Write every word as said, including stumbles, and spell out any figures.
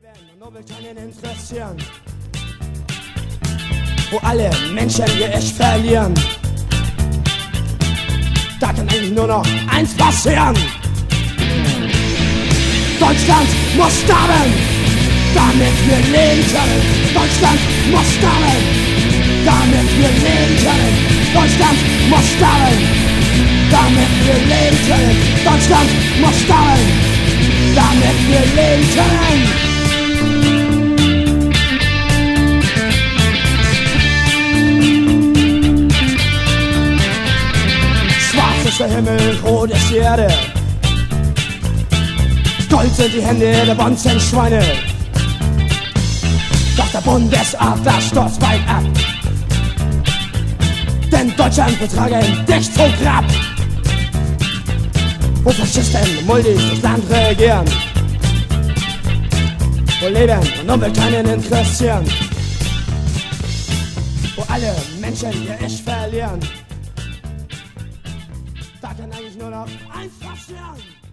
leben, nur will keinen interessieren. Wo alle Menschen ihr Ich verlieren. Da kann eigentlich nur noch eins passieren. Deutschland muss sterben, damit wir leben können. Deutschland muss sterben, damit wir leben können. Deutschland muss sterben, damit wir leben können. Deutschland muss sterben, damit wir leben können. Schwarz ist der Himmel, rot ist die Erde. Gold sind die Hände der bonzen Schweine. Doch der Bundesadler stürzt weit ab. Denn Deutschland wird tragen dicht zum Grab. Wo Faschisten Multis das Land regieren. Wo Leben und Umwelt keinen interessieren. Wo alle Menschen ihr Ich verlieren. Da kann eigentlich nur noch eins passieren.